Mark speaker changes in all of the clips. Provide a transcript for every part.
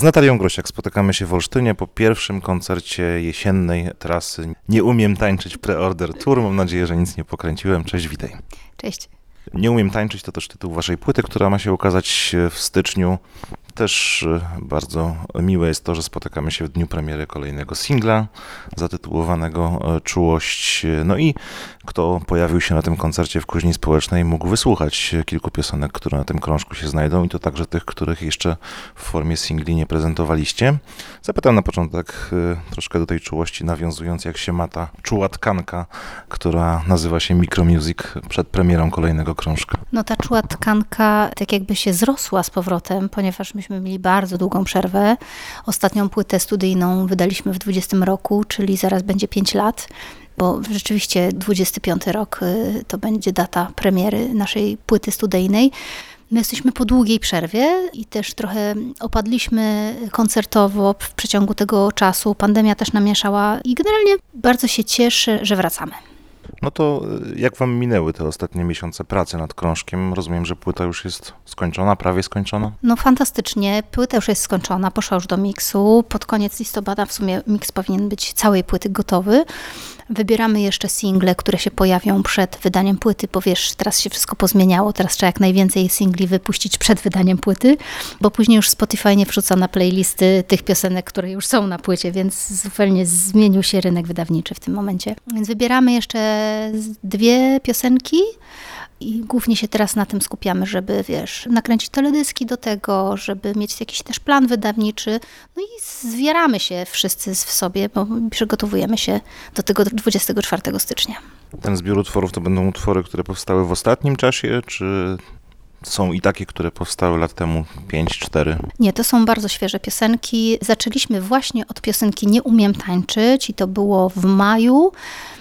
Speaker 1: Z Natalią Grosiak spotykamy się w Olsztynie po pierwszym koncercie jesiennej trasy Nie umiem tańczyć Preorder Tour. Mam nadzieję, że nic nie pokręciłem. Cześć, witaj.
Speaker 2: Cześć.
Speaker 1: Nie umiem tańczyć to też tytuł waszej płyty, która ma się ukazać w styczniu. Też bardzo miłe jest to, że spotykamy się w dniu premiery kolejnego singla zatytułowanego Czułość. No i kto pojawił się na tym koncercie w Kuźni Społecznej, mógł wysłuchać kilku piosenek, które na tym krążku się znajdą i to także tych, których jeszcze w formie singli nie prezentowaliście. Zapytam na początek troszkę do tej czułości, nawiązując jak się ma ta czuła tkanka, która nazywa się Micromusic przed premierą kolejnego krążka.
Speaker 2: No ta czuła tkanka tak jakby się zrosła z powrotem, ponieważ myśmy mieli bardzo długą przerwę. Ostatnią płytę studyjną wydaliśmy w 2020 roku, czyli zaraz będzie 5 lat, bo rzeczywiście 25 rok to będzie data premiery naszej płyty studyjnej. My jesteśmy po długiej przerwie i też trochę opadliśmy koncertowo w przeciągu tego czasu. Pandemia też namieszała i generalnie bardzo się cieszę, że wracamy.
Speaker 1: No to jak wam minęły te ostatnie miesiące pracy nad krążkiem? Rozumiem, że płyta już jest skończona, prawie skończona?
Speaker 2: No fantastycznie, płyta już jest skończona, poszła już do miksu. Pod koniec listopada w sumie miks powinien być całej płyty gotowy. Wybieramy jeszcze single, które się pojawią przed wydaniem płyty, bo wiesz, teraz się wszystko pozmieniało, teraz trzeba jak najwięcej singli wypuścić przed wydaniem płyty, bo później już Spotify nie wrzuca na playlisty tych piosenek, które już są na płycie, więc zupełnie zmienił się rynek wydawniczy w tym momencie. Więc wybieramy jeszcze 2 piosenki i głównie się teraz na tym skupiamy, żeby, wiesz, nakręcić teledyski do tego, żeby mieć jakiś też plan wydawniczy. No i zwieramy się wszyscy w sobie, bo przygotowujemy się do tego 24 stycznia.
Speaker 1: Ten zbiór utworów to będą utwory, które powstały w ostatnim czasie, czy są i takie, które powstały lat temu 5-4?
Speaker 2: Nie, to są bardzo świeże piosenki. Zaczęliśmy właśnie od piosenki Nie umiem tańczyć i to było w maju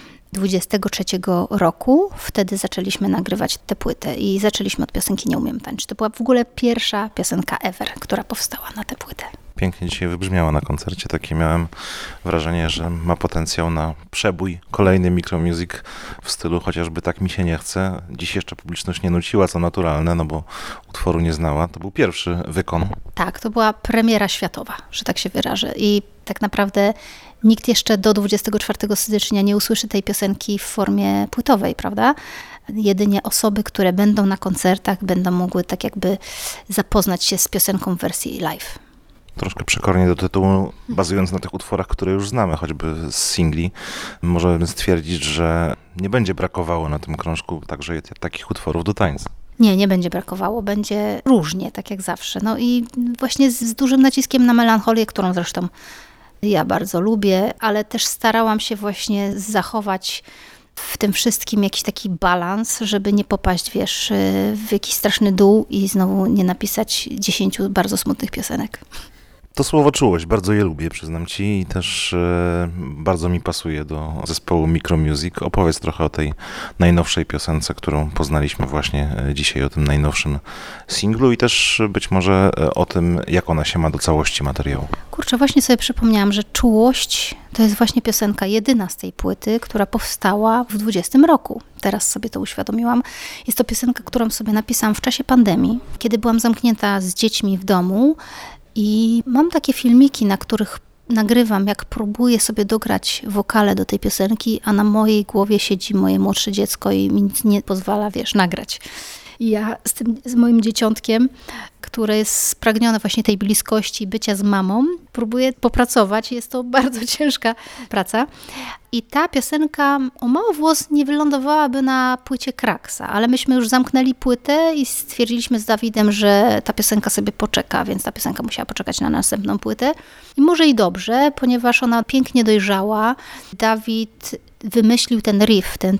Speaker 2: 23 roku. Wtedy zaczęliśmy nagrywać tę płytę i zaczęliśmy od piosenki Nie umiem tańczyć. To była w ogóle pierwsza piosenka ever, która powstała na tę płytę.
Speaker 1: Pięknie dzisiaj wybrzmiała na koncercie. Takie miałem wrażenie, że ma potencjał na przebój. Kolejny Micromusic w stylu chociażby Tak mi się nie chce. Dziś jeszcze publiczność nie nuciła, co naturalne, no bo utworu nie znała. To był pierwszy wykon.
Speaker 2: Tak, to była premiera światowa, że tak się wyrażę. I tak naprawdę nikt jeszcze do 24 stycznia nie usłyszy tej piosenki w formie płytowej, prawda? Jedynie osoby, które będą na koncertach, będą mogły tak jakby zapoznać się z piosenką w wersji live.
Speaker 1: Troszkę przekornie do tytułu, bazując na tych utworach, które już znamy, choćby z singli, możemy stwierdzić, że nie będzie brakowało na tym krążku także takich utworów do tańca.
Speaker 2: Nie będzie brakowało, będzie różnie, tak jak zawsze. No i właśnie z dużym naciskiem na melancholię, którą zresztą ja bardzo lubię, ale też starałam się właśnie zachować w tym wszystkim jakiś taki balans, żeby nie popaść, wiesz, w jakiś straszny dół i znowu nie napisać 10 bardzo smutnych piosenek.
Speaker 1: To słowo czułość, bardzo je lubię, przyznam ci, i też bardzo mi pasuje do zespołu Micromusic. Opowiedz trochę o tej najnowszej piosence, którą poznaliśmy właśnie dzisiaj, o tym najnowszym singlu i też być może o tym, jak ona się ma do całości materiału.
Speaker 2: Kurczę, właśnie sobie przypomniałam, że Czułość to jest właśnie piosenka jedyna z tej płyty, która powstała w 20 roku. Teraz sobie to uświadomiłam. Jest to piosenka, którą sobie napisałam w czasie pandemii, kiedy byłam zamknięta z dziećmi w domu. I mam takie filmiki, na których nagrywam, jak próbuję sobie dograć wokale do tej piosenki, a na mojej głowie siedzi moje młodsze dziecko i mi nic nie pozwala, wiesz, nagrać. I ja z moim dzieciątkiem, które jest spragnione właśnie tej bliskości, bycia z mamą, próbuję popracować. Jest to bardzo ciężka praca. I ta piosenka o mało włos nie wylądowałaby na płycie Kraksa, ale myśmy już zamknęli płytę i stwierdziliśmy z Dawidem, że ta piosenka sobie poczeka, więc ta piosenka musiała poczekać na następną płytę. I może i dobrze, ponieważ ona pięknie dojrzała. Dawid wymyślił ten riff, ten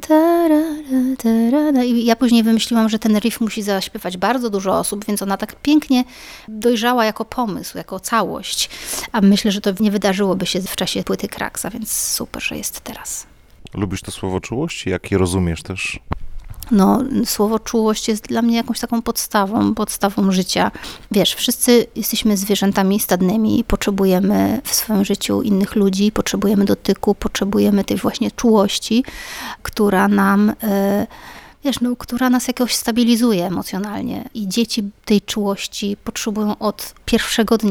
Speaker 2: i ja później wymyśliłam, że ten riff musi zaśpiewać bardzo dużo osób, więc ona tak pięknie dojrzała jako pomysł, jako całość. A myślę, że to nie wydarzyłoby się w czasie płyty Kraksa, więc super, że jest teraz.
Speaker 1: Lubisz to słowo czułość? Jak je rozumiesz też?
Speaker 2: No, słowo czułość jest dla mnie jakąś taką podstawą życia. Wiesz, wszyscy jesteśmy zwierzętami stadnymi i potrzebujemy w swoim życiu innych ludzi, potrzebujemy dotyku, potrzebujemy tej właśnie czułości, która nam, która nas jakoś stabilizuje emocjonalnie. I dzieci tej czułości potrzebują od pierwszego dnia,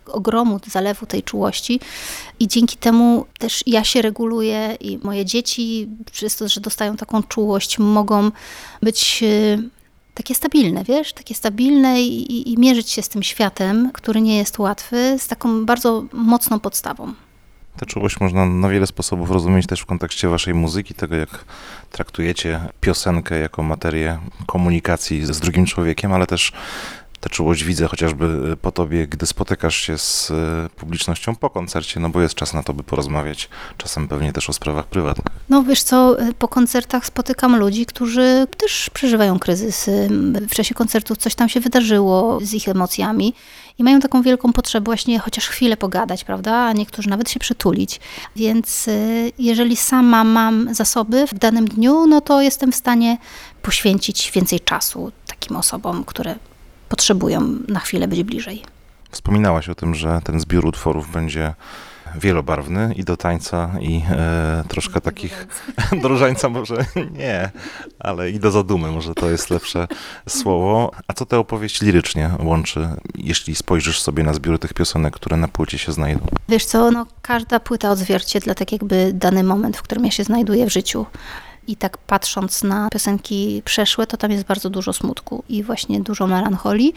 Speaker 2: ogromu, zalewu tej czułości i dzięki temu też ja się reguluję i moje dzieci, przez to, że dostają taką czułość, mogą być takie stabilne, wiesz, takie stabilne i mierzyć się z tym światem, który nie jest łatwy, z taką bardzo mocną podstawą.
Speaker 1: Tę czułość można na wiele sposobów rozumieć też w kontekście waszej muzyki, tego jak traktujecie piosenkę jako materię komunikacji z drugim człowiekiem, ale też tę czułość widzę chociażby po tobie, gdy spotykasz się z publicznością po koncercie, no bo jest czas na to, by porozmawiać, czasem pewnie też o sprawach prywatnych.
Speaker 2: No wiesz co, po koncertach spotykam ludzi, którzy też przeżywają kryzysy. W czasie koncertów coś tam się wydarzyło z ich emocjami i mają taką wielką potrzebę właśnie chociaż chwilę pogadać, prawda? A niektórzy nawet się przytulić. Więc jeżeli sama mam zasoby w danym dniu, no to jestem w stanie poświęcić więcej czasu takim osobom, które potrzebują na chwilę być bliżej.
Speaker 1: Wspominałaś o tym, że ten zbiór utworów będzie wielobarwny i do tańca, i troszkę takich... Do różańca może nie, ale i do zadumy, może to jest lepsze słowo. A co tę opowieść lirycznie łączy, jeśli spojrzysz sobie na zbiór tych piosenek, które na płycie się znajdą?
Speaker 2: Wiesz co, no każda płyta odzwierciedla tak jakby dany moment, w którym ja się znajduję w życiu. I tak patrząc na piosenki przeszłe, to tam jest bardzo dużo smutku i właśnie dużo melancholii.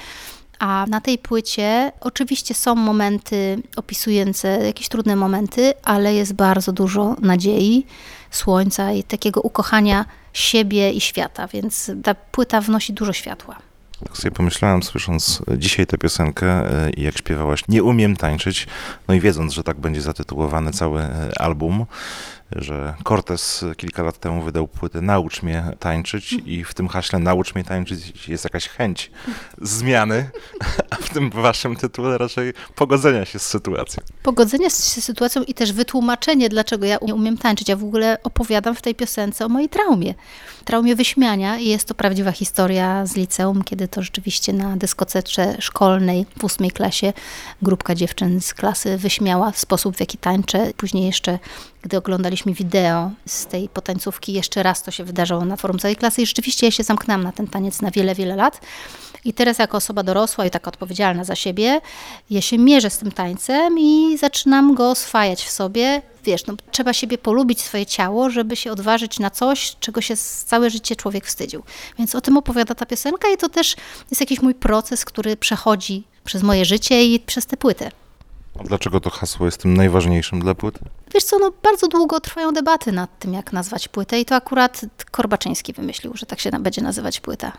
Speaker 2: A na tej płycie oczywiście są momenty opisujące jakieś trudne momenty, ale jest bardzo dużo nadziei, słońca i takiego ukochania siebie i świata, więc ta płyta wnosi dużo światła.
Speaker 1: Tak sobie pomyślałem, słysząc dzisiaj tę piosenkę i jak śpiewałaś Nie umiem tańczyć, no i wiedząc, że tak będzie zatytułowany cały album, że Cortez kilka lat temu wydał płytę Naucz mnie tańczyć i w tym haśle Naucz mnie tańczyć jest jakaś chęć zmiany, a w tym waszym tytule raczej pogodzenia się z sytuacją.
Speaker 2: Pogodzenia się z sytuacją i też wytłumaczenie, dlaczego ja nie umiem tańczyć. Ja w ogóle opowiadam w tej piosence o mojej traumie wyśmiania i jest to prawdziwa historia z liceum, kiedy to rzeczywiście na dyskotece szkolnej w 8 klasie grupka dziewczyn z klasy wyśmiała sposób, w jaki tańczę. Później jeszcze, gdy oglądaliśmy wideo z tej potańcówki, jeszcze raz to się wydarzyło na forum całej klasy i rzeczywiście ja się zamknęłam na ten taniec na wiele, wiele lat. I teraz jako osoba dorosła i taka odpowiedzialna za siebie, ja się mierzę z tym tańcem i zaczynam go oswajać w sobie. Wiesz, no, trzeba siebie polubić, swoje ciało, żeby się odważyć na coś, czego się całe życie człowiek wstydził. Więc o tym opowiada ta piosenka i to też jest jakiś mój proces, który przechodzi przez moje życie i przez tę płytę.
Speaker 1: A dlaczego to hasło jest tym najważniejszym dla płyty?
Speaker 2: Wiesz co, no bardzo długo trwają debaty nad tym, jak nazwać płytę i to akurat Korbaczyński wymyślił, że tak się będzie nazywać płyta.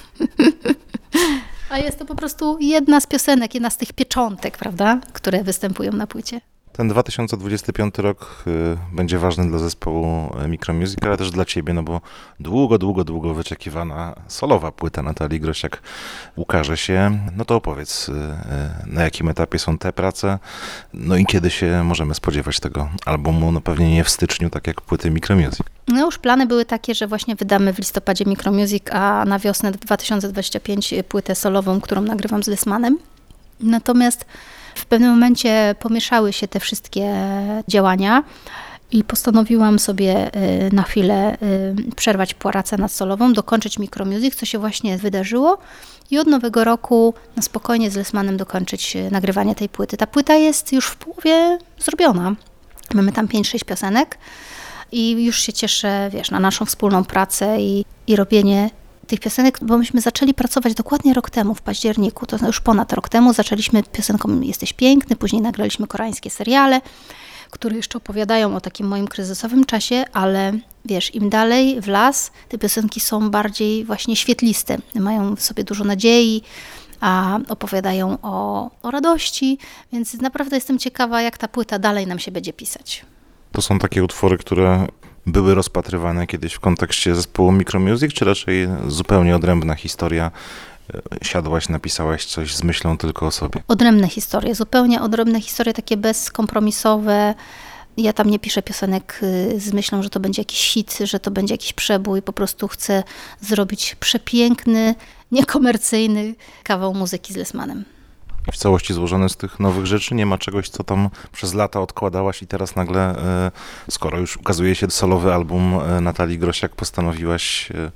Speaker 2: A jest to po prostu jedna z piosenek, jedna z tych pieczątek, prawda, które występują na płycie.
Speaker 1: Ten 2025 rok będzie ważny dla zespołu Micromusic, ale też dla ciebie, no bo długo wyczekiwana solowa płyta Natalii Grosiak ukaże się. No to opowiedz, na jakim etapie są te prace, no i kiedy się możemy spodziewać tego albumu, no pewnie nie w styczniu, tak jak płyty Micromusic.
Speaker 2: No już plany były takie, że właśnie wydamy w listopadzie Micromusic, a na wiosnę 2025 płytę solową, którą nagrywam z Lysmanem. Natomiast w pewnym momencie pomieszały się te wszystkie działania i postanowiłam sobie na chwilę przerwać pracę nad solową, dokończyć Micromusic, co się właśnie wydarzyło i od nowego roku na spokojnie z Lysmanem dokończyć nagrywanie tej płyty. Ta płyta jest już w połowie zrobiona. Mamy tam 5-6 piosenek i już się cieszę, wiesz, na naszą wspólną pracę i robienie tych piosenek, bo myśmy zaczęli pracować dokładnie rok temu, w październiku, to już ponad rok temu, zaczęliśmy piosenką Jesteś piękny, później nagraliśmy koreańskie seriale, które jeszcze opowiadają o takim moim kryzysowym czasie, ale wiesz, im dalej w las, te piosenki są bardziej właśnie świetliste, mają w sobie dużo nadziei, a opowiadają o radości, więc naprawdę jestem ciekawa, jak ta płyta dalej nam się będzie pisać.
Speaker 1: To są takie utwory, które były rozpatrywane kiedyś w kontekście zespołu Micromusic, czy raczej zupełnie odrębna historia? Siadłaś, napisałaś coś z myślą tylko o sobie?
Speaker 2: Odrębne historie, zupełnie odrębne historie, takie bezkompromisowe. Ja tam nie piszę piosenek z myślą, że to będzie jakiś hit, że to będzie jakiś przebój. Po prostu chcę zrobić przepiękny, niekomercyjny kawał muzyki z Lysmanem.
Speaker 1: I w całości złożone z tych nowych rzeczy? Nie ma czegoś, co tam przez lata odkładałaś i teraz nagle, skoro już ukazuje się solowy album Natalii Grosiak, postanowiłaś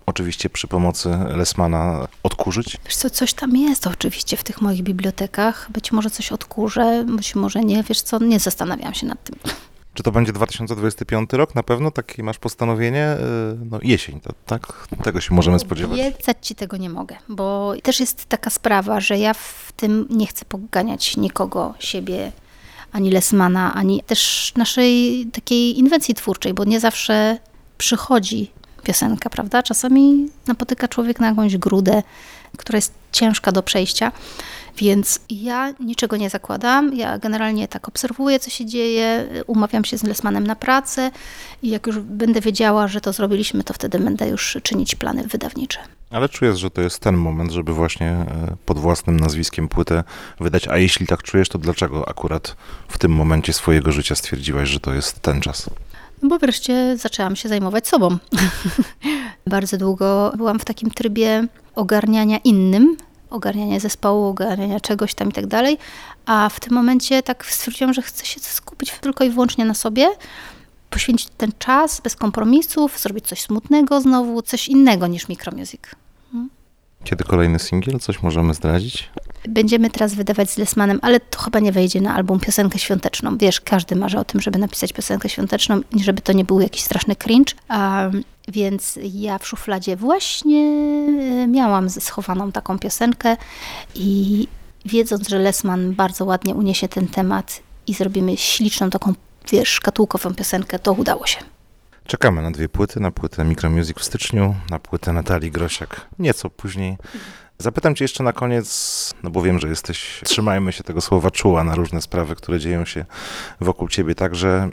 Speaker 1: oczywiście przy pomocy Lessmana odkurzyć?
Speaker 2: Wiesz co, coś tam jest oczywiście w tych moich bibliotekach. Być może coś odkurzę, być może nie. Wiesz co, nie zastanawiałam się nad tym.
Speaker 1: Czy to będzie 2025 rok? Na pewno takie masz postanowienie? No jesień, tak? Tego się możemy spodziewać.
Speaker 2: Obiecać ci tego nie mogę, bo też jest taka sprawa, że ja w tym nie chcę poganiać nikogo, siebie, ani Lessmana, ani też naszej takiej inwencji twórczej, bo nie zawsze przychodzi piosenka, prawda? Czasami napotyka człowiek na jakąś grudę, która jest ciężka do przejścia, więc ja niczego nie zakładam. Ja generalnie tak obserwuję, co się dzieje, umawiam się z Lessmanem na pracę i jak już będę wiedziała, że to zrobiliśmy, to wtedy będę już czynić plany wydawnicze.
Speaker 1: Ale czujesz, że to jest ten moment, żeby właśnie pod własnym nazwiskiem płytę wydać, a jeśli tak czujesz, to dlaczego akurat w tym momencie swojego życia stwierdziłaś, że to jest ten czas?
Speaker 2: No bo wreszcie zaczęłam się zajmować sobą. Bardzo długo byłam w takim trybie ogarniania innym, ogarniania zespołu, ogarniania czegoś tam i tak dalej, a w tym momencie tak stwierdziłam, że chcę się skupić tylko i wyłącznie na sobie, poświęcić ten czas bez kompromisów, zrobić coś smutnego znowu, coś innego niż Micromusic.
Speaker 1: Kiedy kolejny singiel? Coś możemy zdradzić?
Speaker 2: Będziemy teraz wydawać z Lessmanem, ale to chyba nie wejdzie na album piosenkę świąteczną. Wiesz, każdy marzy o tym, żeby napisać piosenkę świąteczną i żeby to nie był jakiś straszny cringe. Więc ja w szufladzie właśnie miałam schowaną taką piosenkę i wiedząc, że Lessman bardzo ładnie uniesie ten temat i zrobimy śliczną taką, wiesz, szkatułkową piosenkę, to udało się.
Speaker 1: Czekamy na 2 płyty, na płytę Micromusic w styczniu, na płytę Natalii Grosiak nieco później. Zapytam cię jeszcze na koniec, no bo wiem, że jesteś, trzymajmy się tego słowa, czuła na różne sprawy, które dzieją się wokół ciebie, także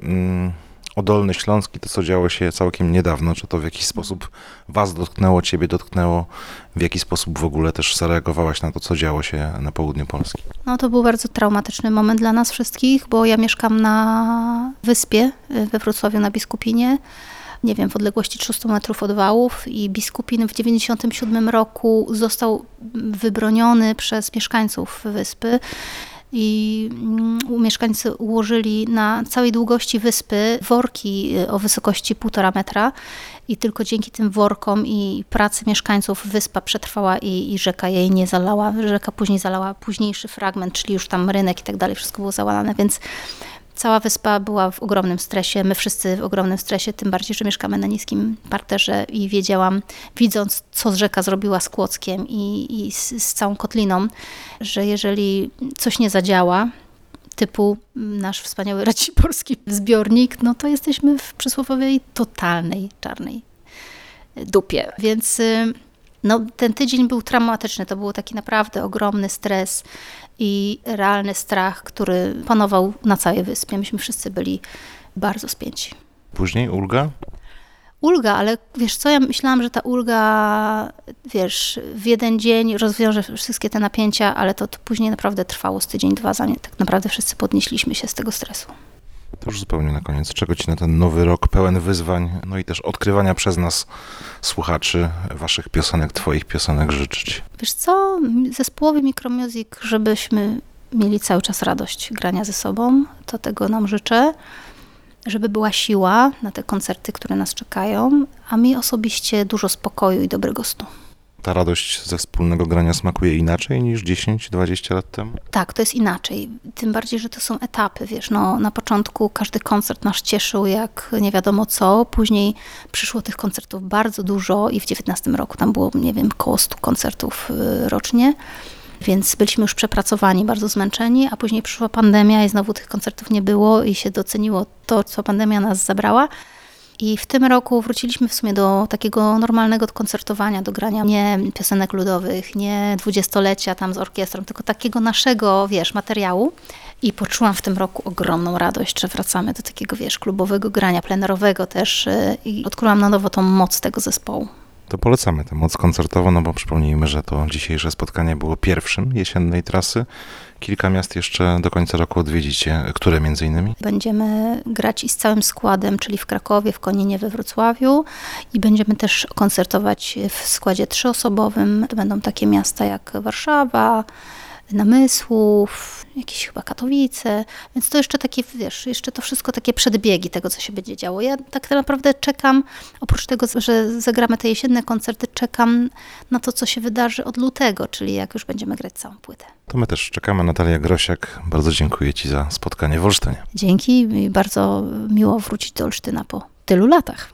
Speaker 1: o Dolny Śląsk i to, co działo się całkiem niedawno, czy to w jakiś sposób was dotknęło, ciebie dotknęło, w jaki sposób w ogóle też zareagowałaś na to, co działo się na południu Polski?
Speaker 2: No to był bardzo traumatyczny moment dla nas wszystkich, bo ja mieszkam na wyspie we Wrocławiu na Biskupinie, nie wiem, w odległości 300 metrów od Wałów i Biskupin w 1997 roku został wybroniony przez mieszkańców wyspy i mieszkańcy ułożyli na całej długości wyspy worki o wysokości 1,5 metra i tylko dzięki tym workom i pracy mieszkańców wyspa przetrwała i rzeka jej nie zalała. Rzeka później zalała późniejszy fragment, czyli już tam rynek i tak dalej, wszystko było zalane, więc cała wyspa była w ogromnym stresie, my wszyscy w ogromnym stresie, tym bardziej, że mieszkamy na niskim parterze i wiedziałam, widząc, co rzeka zrobiła z Kłodzkiem i z całą kotliną, że jeżeli coś nie zadziała, typu nasz wspaniały raciborski zbiornik, no to jesteśmy w przysłowiowej totalnej czarnej dupie. Więc no, ten tydzień był traumatyczny, to był taki naprawdę ogromny stres i realny strach, który panował na całej wyspie. Myśmy wszyscy byli bardzo spięci.
Speaker 1: Później ulga?
Speaker 2: Ulga, ale wiesz co, ja myślałam, że ta ulga, wiesz, w jeden dzień rozwiąże wszystkie te napięcia, ale to później naprawdę trwało z tydzień, 2, zanim tak naprawdę wszyscy podnieśliśmy się z tego stresu.
Speaker 1: To już zupełnie na koniec. Czego ci na ten nowy rok pełen wyzwań, no i też odkrywania przez nas, słuchaczy, waszych piosenek, twoich piosenek życzyć?
Speaker 2: Wiesz co, zespołowi Micromusic, żebyśmy mieli cały czas radość grania ze sobą, to tego nam życzę. Żeby była siła na te koncerty, które nas czekają, a mi osobiście dużo spokoju i dobrego snu.
Speaker 1: Ta radość ze wspólnego grania smakuje inaczej niż 10-20 lat temu?
Speaker 2: Tak, to jest inaczej. Tym bardziej, że to są etapy, wiesz, no na początku każdy koncert nas cieszył jak nie wiadomo co, później przyszło tych koncertów bardzo dużo i w 2019 roku tam było, nie wiem, około 100 koncertów rocznie, więc byliśmy już przepracowani, bardzo zmęczeni, a później przyszła pandemia i znowu tych koncertów nie było i się doceniło to, co pandemia nas zabrała. I w tym roku wróciliśmy w sumie do takiego normalnego koncertowania, do grania nie piosenek ludowych, nie 20-lecia tam z orkiestrą, tylko takiego naszego, wiesz, materiału. I poczułam w tym roku ogromną radość, że wracamy do takiego, wiesz, klubowego grania, plenerowego też i odkryłam na nowo tą moc tego zespołu.
Speaker 1: To polecamy tę moc koncertową, no bo przypomnijmy, że to dzisiejsze spotkanie było pierwszym jesiennej trasy. Kilka miast jeszcze do końca roku odwiedzicie. Które między innymi?
Speaker 2: Będziemy grać i z całym składem, czyli w Krakowie, w Koninie, we Wrocławiu i będziemy też koncertować w składzie 3-osobowym. To będą takie miasta jak Warszawa, namysłów, jakieś chyba Katowice, więc to jeszcze takie, jeszcze to wszystko takie przedbiegi tego, co się będzie działo. Ja tak naprawdę czekam, oprócz tego, że zagramy te jesienne koncerty, czekam na to, co się wydarzy od lutego, czyli jak już będziemy grać całą płytę.
Speaker 1: To my też czekamy. Natalia Grosiak, bardzo dziękuję Ci za spotkanie w Olsztynie.
Speaker 2: Dzięki i bardzo miło wrócić do Olsztyna po tylu latach.